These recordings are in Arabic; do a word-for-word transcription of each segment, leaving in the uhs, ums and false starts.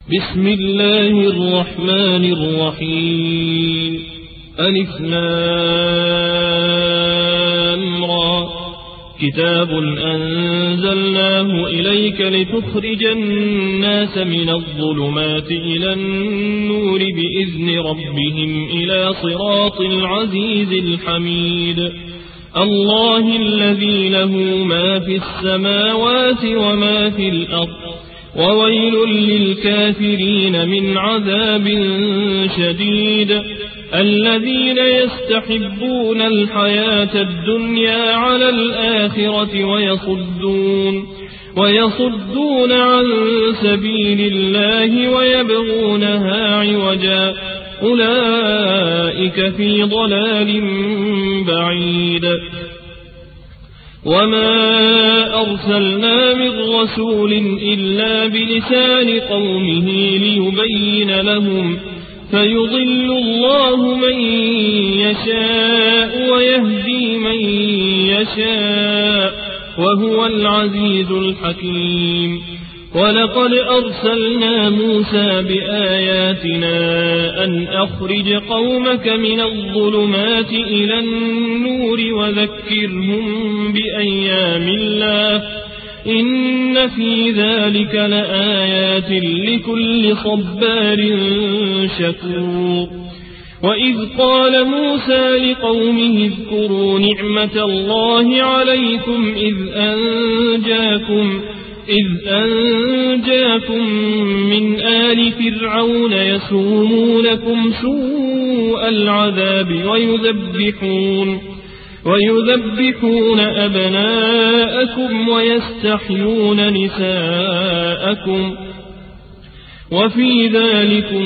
بسم الله الرحمن الرحيم ألف لام را كتاب أنزلناه إليك لتخرج الناس من الظلمات إلى النور بإذن ربهم إلى صراط العزيز الحميد الله الذي له ما في السماوات وما في الأرض وويل للكافرين من عذاب شديد الذين يستحبون الحياة الدنيا على الآخرة ويصدون ويصدون عن سبيل الله ويبغونها عوجا أولئك في ضلال بعيد وما أرسلنا من رسول إلا بلسان قومه ليبين لهم فيضل الله من يشاء ويهدي من يشاء وهو العزيز الحكيم ولقد أرسلنا موسى بآياتنا أن أخرج قومك من الظلمات إلى النور وذكرهم بأيام الله إن في ذلك لآيات لكل صبار شكور وإذ قال موسى لقومه اذكروا نعمة الله عليكم إذ أنجاكم إذ أنجاكم من آل فرعون يسومونكم سوء العذاب ويذبحون ويذبحون أبناءكم ويستحيون نساءكم وفي ذلكم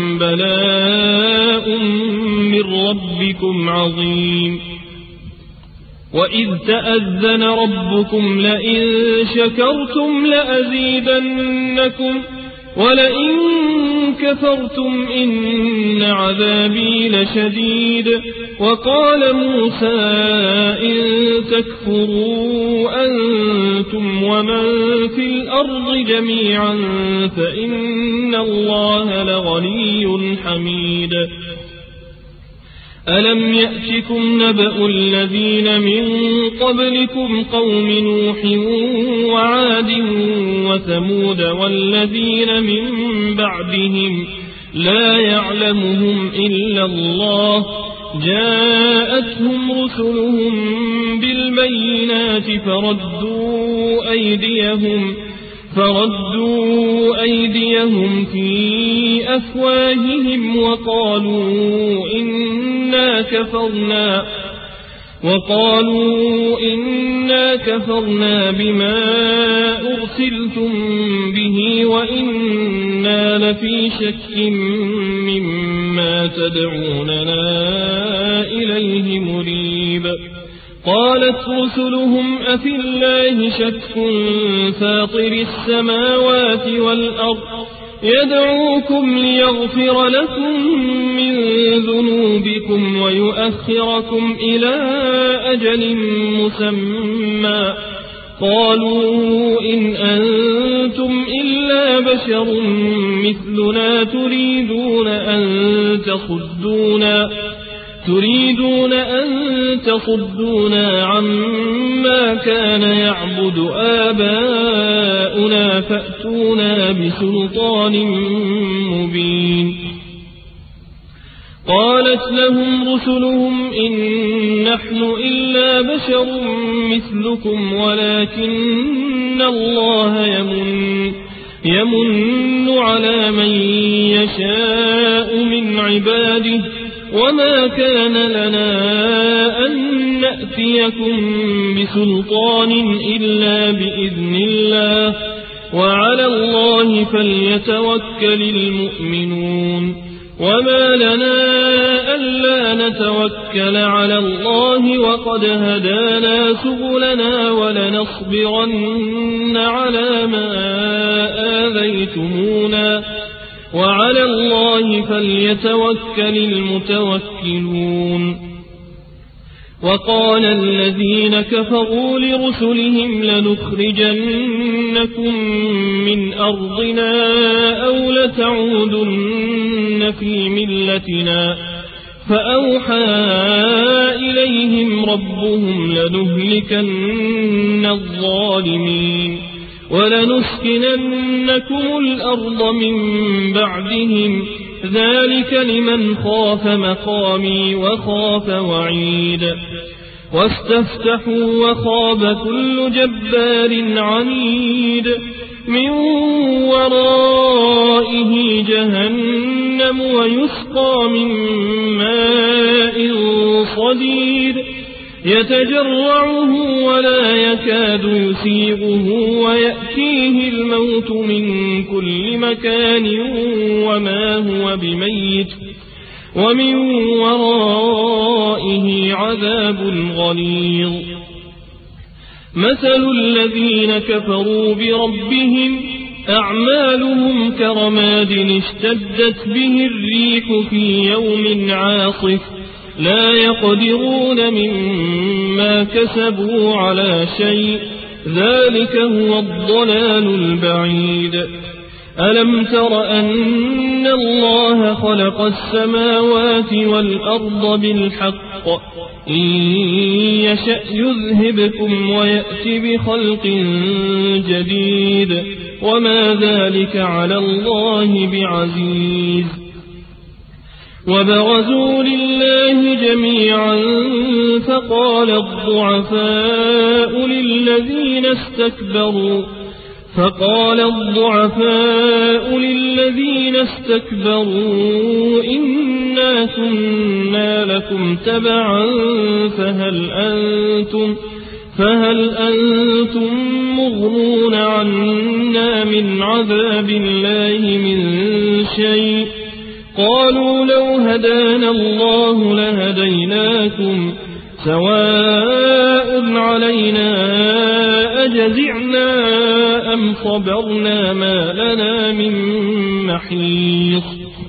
بلاء من ربكم عظيم وإذ تأذن ربكم لئن شكرتم لأزيدنكم ولئن كفرتم إن عذابي لشديد وقال موسى إن تكفروا أنتم ومن في الأرض جميعا فإن الله لغني حميد ألم يأتكم نبأ الذين من قبلكم قوم نوح وعاد وثمود والذين من بعدهم لا يعلمهم إلا الله جاءتهم رسلهم بالبينات فردوا أيديهم فردوا أيديهم في أفواههم وقالوا إنا كفرنا وقالوا إنا كفرنا بما أرسلتم به وإنا لفي شك مما تدعوننا إليه مريب قالت رسلهم أفي الله شك فاطر السماوات والأرض يدعوكم ليغفر لكم من ذنوبكم ويؤخركم إلى أجل مسمى قالوا إن أنتم إلا بشر مثلنا تريدون أن تصدونا تريدون أن تصدونا عما كان يعبد آباؤنا فأتونا بسلطان مبين قالت لهم رسلهم إن نحن إلا بشر مثلكم ولكن الله يمن يمن على من يشاء من عباده وما كان لنا أن نأتيكم بسلطان إلا بإذن الله وعلى الله فليتوكل المؤمنون وما لنا ألا نتوكل على الله وقد هدانا سبلنا ولنصبرن على ما آذيتمونا وعلى الله فليتوكل المتوكلون وقال الذين كفروا لرسلهم لنخرجنكم من أرضنا أو لتعودن في ملتنا فأوحى إليهم ربهم لنهلكن الظالمين ولنسكننكم الأرض من بعدهم ذلك لمن خاف مقامي وخاف وعيد واستفتحوا وخاب كل جبار عنيد من ورائه جهنم ويسقى من ماء صديد يتجرعه ولا يكاد يسيغه ويأتيه الموت من كل مكان وما هو بميت ومن ورائه عذاب غليظ مثل الذين كفروا بربهم أعمالهم كرماد اشتدت به الريح في يوم عاصف لا يقدرون مما كسبوا على شيء ذلك هو الضلال البعيد ألم تر أن الله خلق السماوات والأرض بالحق إن يشأ يذهبكم ويأت بخلق جديد وما ذلك على الله بعزيز وبرزوا لله جميعا فقال الضعفاء للذين استكبروا فقال الضعفاء للذين استكبروا إنا كنا لكم تبعا فهل أنتم فهل أنتم مغنون عنا من عذاب الله من شيء قالوا لو هدانا الله لهديناكم سواء علينا أجزعنا أم صبرنا ما لنا من محيص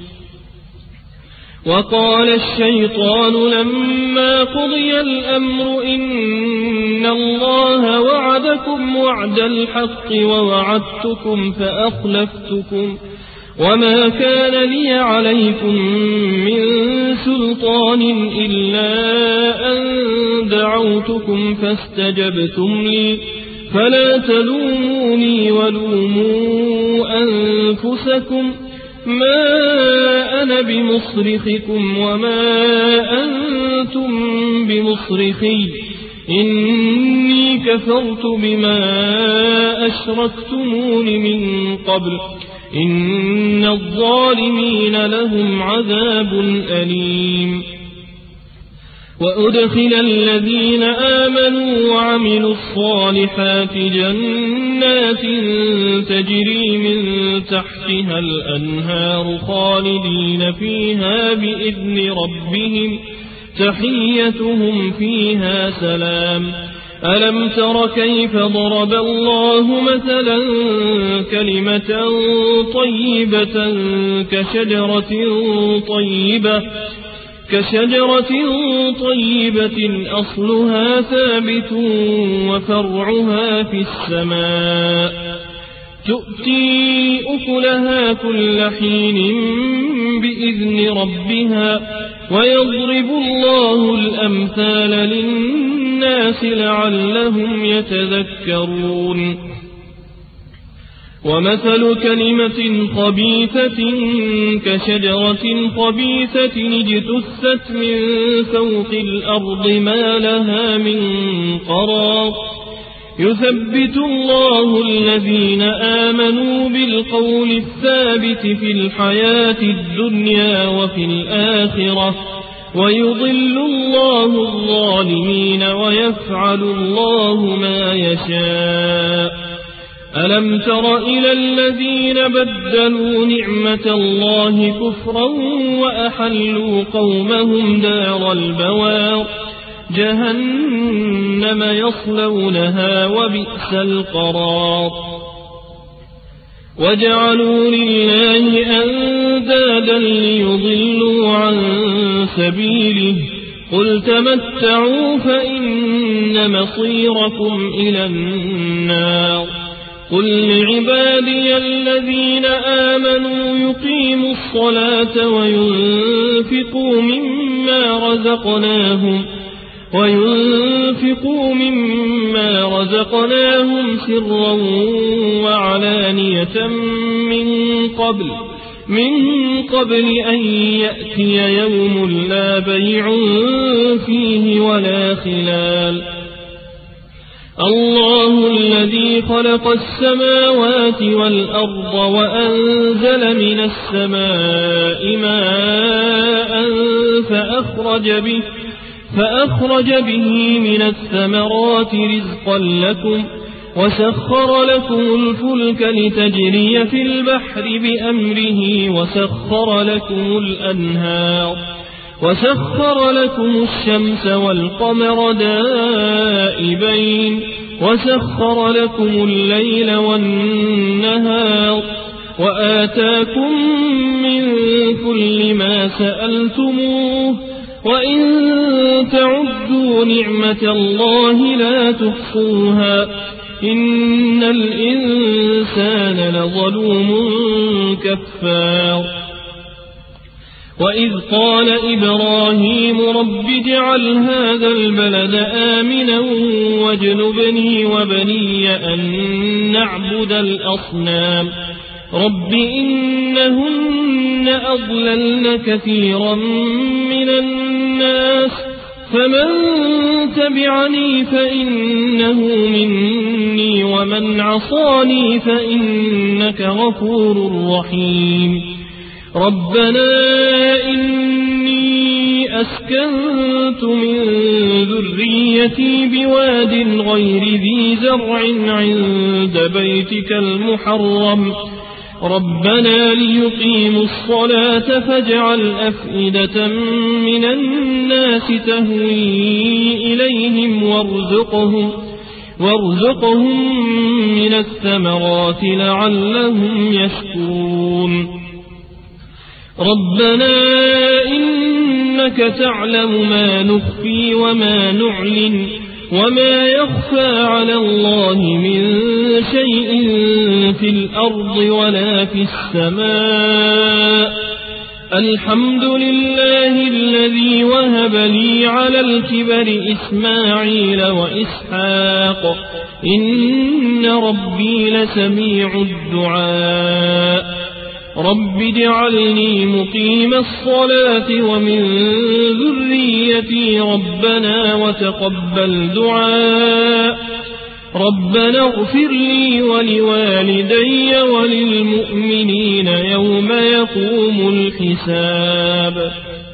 وقال الشيطان لما قضي الأمر إن الله وعدكم وعد الحق ووعدتكم فأخلفتكم وما كان لي عليكم من سلطان إلا أن دعوتكم فاستجبتم لي فلا تلوموني ولوموا أنفسكم ما أنا بمصرخكم وما أنتم بمصرخي إني كفرت بما أشركتمون من قبل إن الظالمين لهم عذاب أليم وأدخل الذين آمنوا وعملوا الصالحات جنات تجري من تحتها الأنهار خالدين فيها بإذن ربهم تحيتهم فيها سلام ألم تر كيف ضرب الله مثلا كلمة طيبة كشجرة طيبة كشجرة طيبة أصلها ثابت وفرعها في السماء تؤتي أكلها كل حين بإذن ربها ويضرب الله الأمثال للناس لعلهم يتذكرون ومثل كلمة خبيثة كشجرة خبيثة اجتثت من فوق الأرض ما لها من قرار يثبت الله الذين آمنوا بالقول الثابت في الحياة الدنيا وفي الآخرة ويضل الله الظالمين ويفعل الله ما يشاء ألم تر إلى الذين بدلوا نعمة الله كفرا وأحلوا قومهم دار البوار جهنم يصلونها وبئس القرار وجعلوا لله أندادا ليضلوا عن سبيله قل تمتعوا فإن مصيركم إلى النار قل لعبادي الذين آمنوا يقيموا الصلاة وينفقوا مما رزقناهم وينفقوا مما رزقناهم سرا وعلانية من قبل من قبل أن يأتي يوم لا بيع فيه ولا خلال الله الذي خلق السماوات والأرض وأنزل من السماء ماء فأخرج به فأخرج به من الثمرات رزقا لكم وسخر لكم الفلك لتجري في البحر بأمره وسخر لكم الأنهار وسخر لكم الشمس والقمر دائبين وسخر لكم الليل والنهار وآتاكم من كل ما سألتموه وإن تعدوا نعمة الله لا تحصوها إن الإنسان لظلوم كفار وإذ قال إبراهيم رب اجعل هذا البلد آمنا واجنبني وبني أن نعبد الأصنام رب إنهن أضللن كثيرا من الناس فمن تبعني فإنه مني ومن عصاني فإنك غفور رحيم ربنا إني أسكنت من ذريتي بواد غير ذي زرع عند بيتك المحرم ربنا ليقيموا الصلاة فاجعل أفئدة من الناس تهوي إليهم وارزقهم, وارزقهم من الثمرات لعلهم يشكرون ربنا إنك تعلم ما نخفي وما نعلن وما يخفى على الله من شيء في الأرض ولا في السماء الحمد لله الذي وهب لي على الكبر إسماعيل وإسحاق إن ربي لسميع الدعاء رب اجعلني مقيم الصلاة ومن ذريتي ربنا وتقبل دعاء ربنا اغفر لي ولوالدي وللمؤمنين يوم يقوم الحساب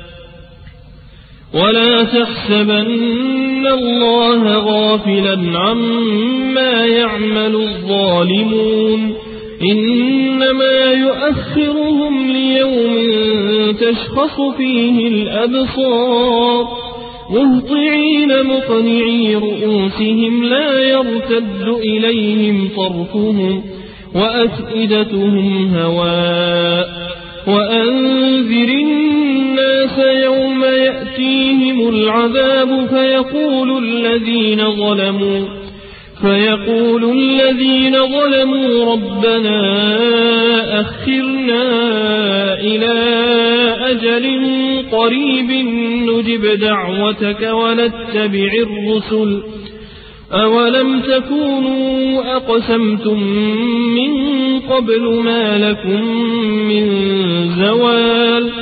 ولا تحسبن الله غافلا عما يعمل الظالمون إنما يؤخرهم ليوم تشخص فيه الأبصار مهطعين مقنعي رؤوسهم لا يرتد إليهم طرفهم وأفئدتهم هواء وأنذر الناس يوم يأتيهم العذاب فيقول الذين ظلموا فيقول الذين ظلموا ربنا أخرنا إلى أجل قريب نجب دعوتك ونتبع الرسل أولم تكونوا أقسمتم من قبل ما لكم من زوال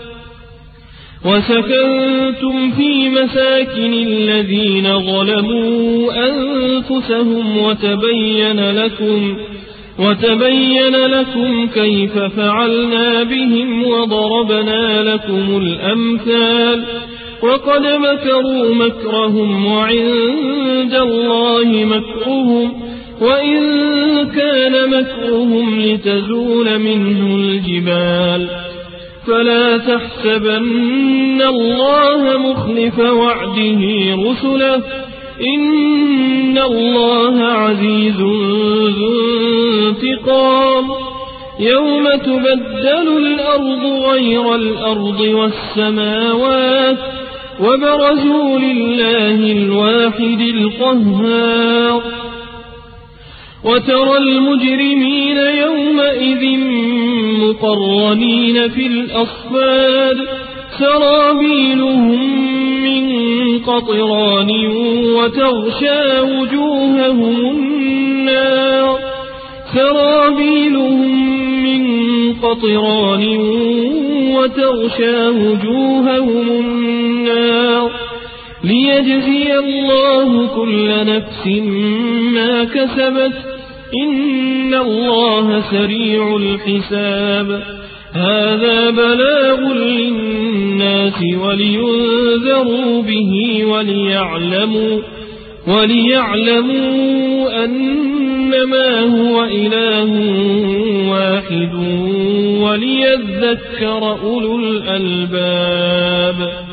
وسكنتم في مساكن الذين ظلموا أنفسهم وتبين لكم وتبين لكم كيف فعلنا بهم وضربنا لكم الأمثال وقد مكروا مكرهم وعند الله مكرهم وإن كان مكرهم لتزول منه الجبال فلا تحسبن الله مخلف وعده رسله إن الله عزيز ذو انتقام يوم تبدل الأرض غير الأرض والسماوات وبرزوا لله الواحد القهار وترى المجرمين يومئذ مقرنين في الأصفاد سرابيلهم من قطران وتغشى وجوههم النار سرابيلهم من قطران وتغشى وجوههم النار ليجزي الله كل نفس ما كسبت إن الله سريع الحساب هذا بلاغ للناس ولينذروا به وليعلموا, وليعلموا أنما هو إله واحد وليذكر أولو الألباب.